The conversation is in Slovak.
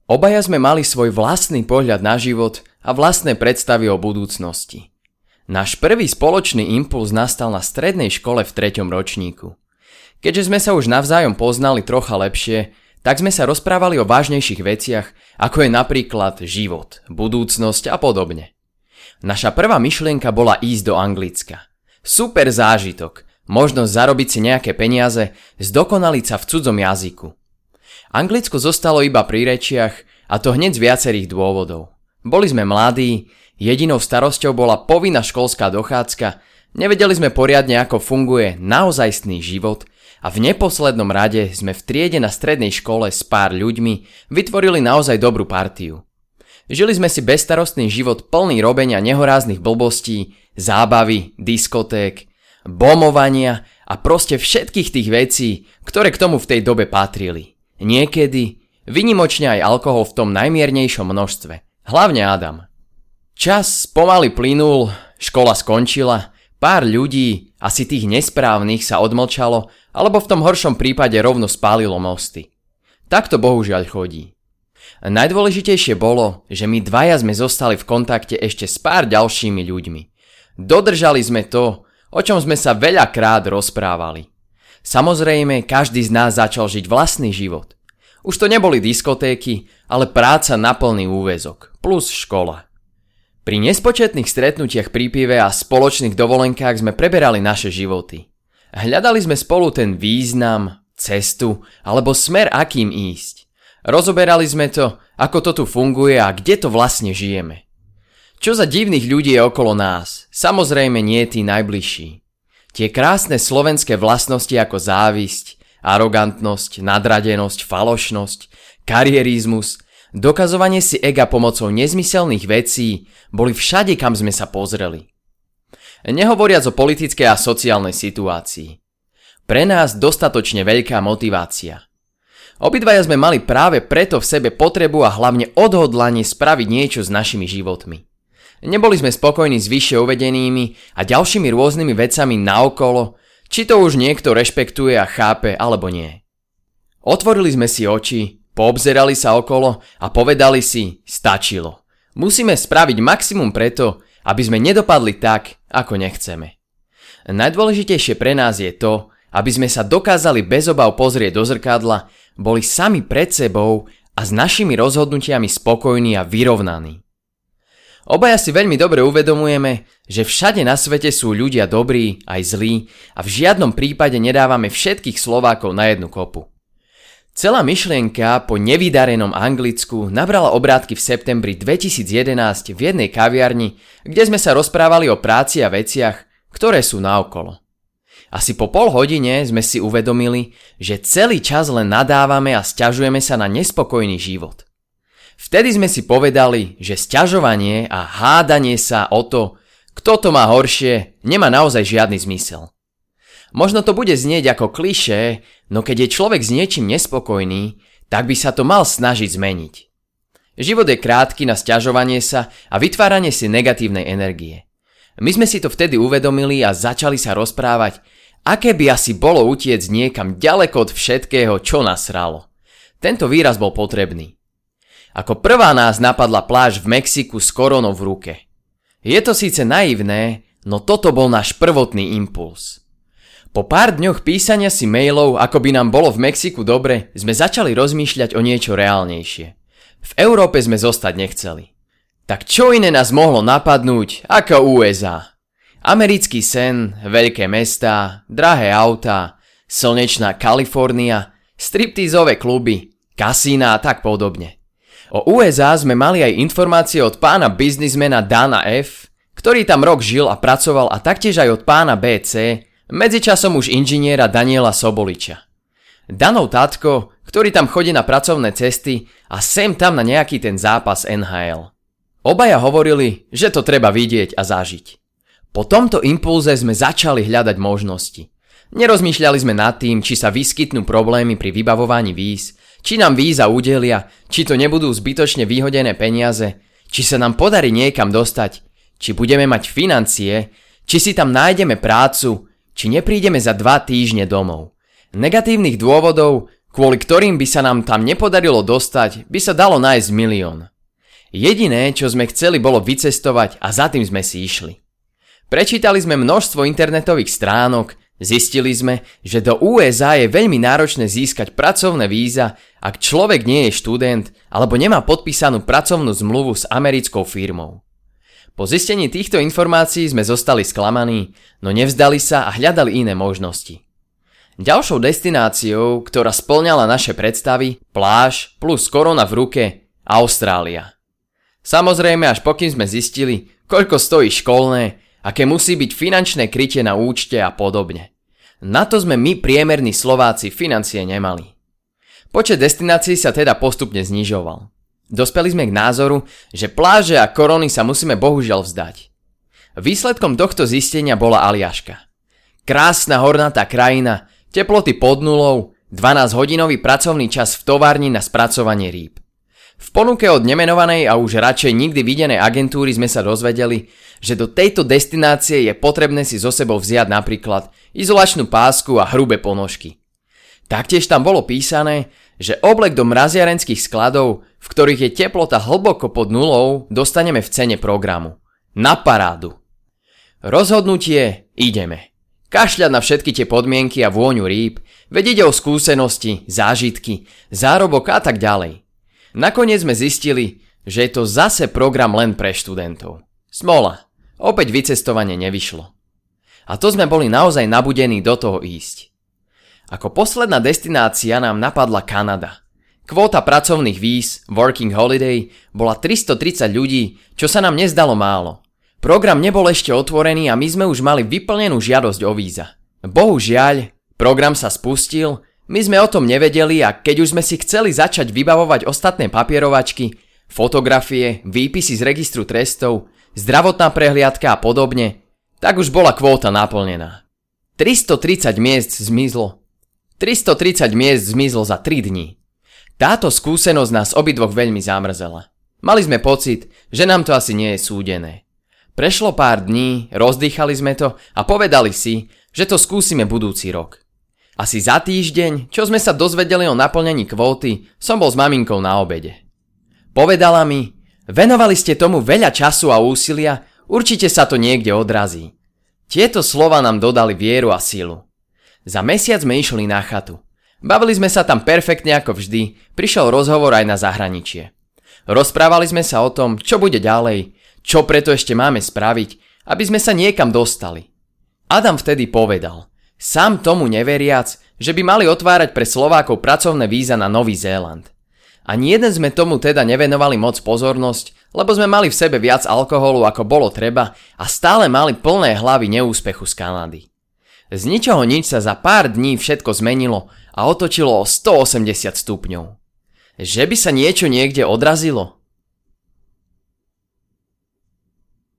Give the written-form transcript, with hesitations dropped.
Obaja sme mali svoj vlastný pohľad na život a vlastné predstavy o budúcnosti. Náš prvý spoločný impuls nastal na strednej škole v 3. ročníku. Keďže sme sa už navzájom poznali trocha lepšie, tak sme sa rozprávali o vážnejších veciach, ako je napríklad život, budúcnosť a podobne. Naša prvá myšlienka bola ísť do Anglicka. Super zážitok, možnosť zarobiť si nejaké peniaze, zdokonaliť sa v cudzom jazyku. Anglicko zostalo iba pri rečiach, a to hneď z viacerých dôvodov. Boli sme mladí, jedinou starosťou bola povinná školská dochádzka, nevedeli sme poriadne, ako funguje naozajstný život a v neposlednom rade sme v triede na strednej škole s pár ľuďmi vytvorili naozaj dobrú partiu. Žili sme si bezstarostný život plný robenia nehoráznych blbostí, zábavy, diskoték, bomovania a proste všetkých tých vecí, ktoré k tomu v tej dobe patrili. Niekedy, vynimočne aj alkohol v tom najmiernejšom množstve. Hlavne Adam. Čas pomaly plynul, škola skončila, pár ľudí, asi tých nesprávnych, sa odmlčalo, alebo v tom horšom prípade rovno spálilo mosty. Tak to bohužiaľ chodí. Najdôležitejšie bolo, že my dvaja sme zostali v kontakte ešte s pár ďalšími ľuďmi. Dodržali sme to, o čom sme sa veľakrát rozprávali. Samozrejme, každý z nás začal žiť vlastný život. Už to neboli diskotéky, ale práca na plný úväzok, plus škola. Pri nespočetných stretnutiach pri pive a spoločných dovolenkách sme preberali naše životy. Hľadali sme spolu ten význam, cestu alebo smer, akým ísť. Rozoberali sme to, ako to tu funguje a kde to vlastne žijeme. Čo za divných ľudí je okolo nás, samozrejme nie tí najbližší. Tie krásne slovenské vlastnosti ako závisť, arogantnosť, nadradenosť, falošnosť, karierizmus, dokazovanie si ega pomocou nezmyselných vecí boli všade, kam sme sa pozreli. Nehovoriac o politickej a sociálnej situácii. Pre nás dostatočne veľká motivácia. Obidvaja sme mali práve preto v sebe potrebu a hlavne odhodlanie spraviť niečo s našimi životmi. Neboli sme spokojní s vyššie uvedenými a ďalšími rôznymi vecami naokolo, či to už niekto rešpektuje a chápe alebo nie. Otvorili sme si oči, poobzerali sa okolo a povedali si, stačilo. Musíme spraviť maximum preto, aby sme nedopadli tak, ako nechceme. Najdôležitejšie pre nás je to, aby sme sa dokázali bez obav pozrieť do zrkadla, boli sami pred sebou a s našimi rozhodnutiami spokojní a vyrovnaní. Obaja si veľmi dobre uvedomujeme, že všade na svete sú ľudia dobrí aj zlí a v žiadnom prípade nedávame všetkých Slovákov na jednu kopu. Celá myšlienka po nevydarenom Anglicku nabrala obrátky v septembri 2011 v jednej kaviarni, kde sme sa rozprávali o práci a veciach, ktoré sú naokolo. Asi po pol hodine sme si uvedomili, že celý čas len nadávame a sťažujeme sa na nespokojný život. Vtedy sme si povedali, že sťažovanie a hádanie sa o to, kto to má horšie, nemá naozaj žiadny zmysel. Možno to bude znieť ako klišé, no keď je človek s niečím nespokojný, tak by sa to mal snažiť zmeniť. Život je krátky na sťažovanie sa a vytváranie si negatívnej energie. My sme si to vtedy uvedomili a začali sa rozprávať, aké by asi bolo utiecť niekam ďaleko od všetkého, čo nás sralo. Tento výraz bol potrebný. Ako prvá nás napadla pláž v Mexiku s koronou v ruke. Je to síce naivné, no toto bol náš prvotný impuls. Po pár dňoch písania si mailov, ako by nám bolo v Mexiku dobre, sme začali rozmýšľať o niečo reálnejšie. V Európe sme zostať nechceli. Tak čo iné nás mohlo napadnúť ako USA? Americký sen, veľké mestá, drahé autá, slnečná Kalifornia, striptízové kluby, kasína a tak podobne. O USA sme mali aj informácie od pána biznismena Dana F., ktorý tam rok žil a pracoval, a taktiež aj od pána BC, medzičasom už inžiniera Daniela Soboliča. Danov tatko, ktorý tam chodí na pracovné cesty a sem tam na nejaký ten zápas NHL. Obaja hovorili, že to treba vidieť a zažiť. Po tomto impulze sme začali hľadať možnosti. Nerozmýšľali sme nad tým, či sa vyskytnú problémy pri vybavovaní víz, či nám víza udelia, či to nebudú zbytočne vyhodené peniaze, či sa nám podarí niekam dostať, či budeme mať financie, či si tam nájdeme prácu, či neprídeme za 2 týždne domov. Negatívnych dôvodov, kvôli ktorým by sa nám tam nepodarilo dostať, by sa dalo nájsť milión. Jediné, čo sme chceli, bolo vycestovať a za tým sme si išli. Prečítali sme množstvo internetových stránok, zistili sme, že do USA je veľmi náročné získať pracovné víza, ak človek nie je študent alebo nemá podpísanú pracovnú zmluvu s americkou firmou. Po zistení týchto informácií sme zostali sklamaní, no nevzdali sa a hľadali iné možnosti. Ďalšou destináciou, ktorá spĺňala naše predstavy, pláž plus korona v ruke, Austrália. Samozrejme, až pokým sme zistili, koľko stojí školné, aké musí byť finančné krytie na účte a podobne. Na to sme my priemerní Slováci financie nemali. Počet destinácií sa teda postupne znižoval. Dospeli sme k názoru, že pláže a korony sa musíme bohužiaľ vzdať. Výsledkom tohto zistenia bola Aliaška. Krásna hornatá krajina, teploty pod nulou, 12-hodinový pracovný čas v továrni na spracovanie rýb. V ponuke od nemenovanej a už radšej nikdy videnej agentúry sme sa dozvedeli, že do tejto destinácie je potrebné si so sebou vziať napríklad izolačnú pásku a hrubé ponožky. Taktiež tam bolo písané, že oblek do mraziarenských skladov, v ktorých je teplota hlboko pod nulou, dostaneme v cene programu. Na parádu. Rozhodnutie, ideme. Kašľať na všetky tie podmienky a vôňu rýb, veď ide o skúsenosti, zážitky, zárobok a tak ďalej. Nakoniec sme zistili, že je to zase program len pre študentov. Smola, opäť vycestovanie nevyšlo. A to sme boli naozaj nabudení do toho ísť. Ako posledná destinácia nám napadla Kanada. Kvóta pracovných víz, Working Holiday, bola 330 ľudí, čo sa nám nezdalo málo. Program nebol ešte otvorený a my sme už mali vyplnenú žiadosť o víza. Bohužiaľ, program sa spustil, my sme o tom nevedeli a keď už sme si chceli začať vybavovať ostatné papierovačky, fotografie, výpisy z registru trestov, zdravotná prehliadka a podobne, tak už bola kvóta naplnená. 330 miest zmizlo za 3 dní. Táto skúsenosť nás obidvoch veľmi zamrzela. Mali sme pocit, že nám to asi nie je súdené. Prešlo pár dní, rozdýchali sme to a povedali si, že to skúsime budúci rok. Asi za týždeň, čo sme sa dozvedeli o naplnení kvóty, som bol s maminkou na obede. Povedala mi, venovali ste tomu veľa času a úsilia, určite sa to niekde odrazí. Tieto slova nám dodali vieru a silu. Za mesiac sme išli na chatu. Bavili sme sa tam perfektne ako vždy, prišiel rozhovor aj na zahraničie. Rozprávali sme sa o tom, čo bude ďalej, čo preto ešte máme spraviť, aby sme sa niekam dostali. Adam vtedy povedal, sám tomu neveriac, že by mali otvárať pre Slovákov pracovné víza na Nový Zéland. Ani jeden sme tomu teda nevenovali moc pozornosť, lebo sme mali v sebe viac alkoholu ako bolo treba a stále mali plné hlavy neúspechu z Kanady. Z ničoho nič sa za pár dní všetko zmenilo a otočilo o 180 stupňov. Že by sa niečo niekde odrazilo?